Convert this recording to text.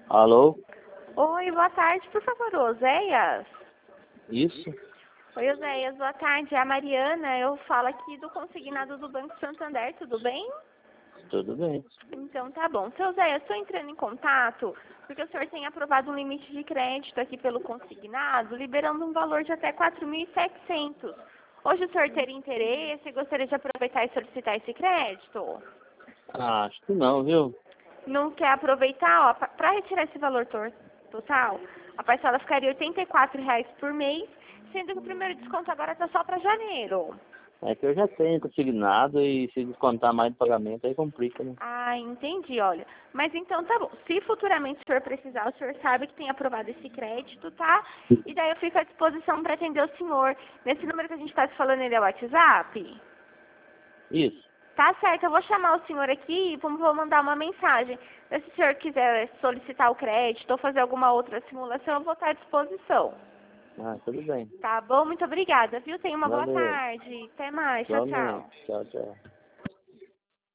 Alô? Oi, boa tarde, por favor, Oséias. Isso? Oi, Oséias, boa tarde. É a Mariana, eu falo aqui do consignado do Banco Santander, tudo bem? Tudo bem. Então tá bom. Seu Oséias, estou entrando em contato porque o senhor tem aprovado um limite de crédito aqui pelo consignado, liberando um valor de até 4.700. Hoje o senhor teria interesse e gostaria de aproveitar e solicitar esse crédito? Ah, acho que não, viu? Não quer aproveitar, ó, para retirar esse valor total, a parcela ficaria R$ 84,00 por mês, sendo que o primeiro desconto agora está só para janeiro. É que eu já tenho consignado e se descontar mais do pagamento aí complica, né? Ah, entendi, olha. Mas então tá bom. Se futuramente o senhor precisar, o senhor sabe que tem aprovado esse crédito, tá? E daí eu fico à disposição para atender o senhor. Nesse número que a gente está se falando, ele é o WhatsApp? Isso. Tá certo, eu vou chamar o senhor aqui e vou mandar uma mensagem. Se o senhor quiser solicitar o crédito ou fazer alguma outra simulação, eu vou estar à disposição. Ah, tudo bem. Tá bom? Muito obrigada, viu? Tenha uma boa Valeu. tarde. Até mais. Tchau, Igualmente. tchau. Tchau, tchau.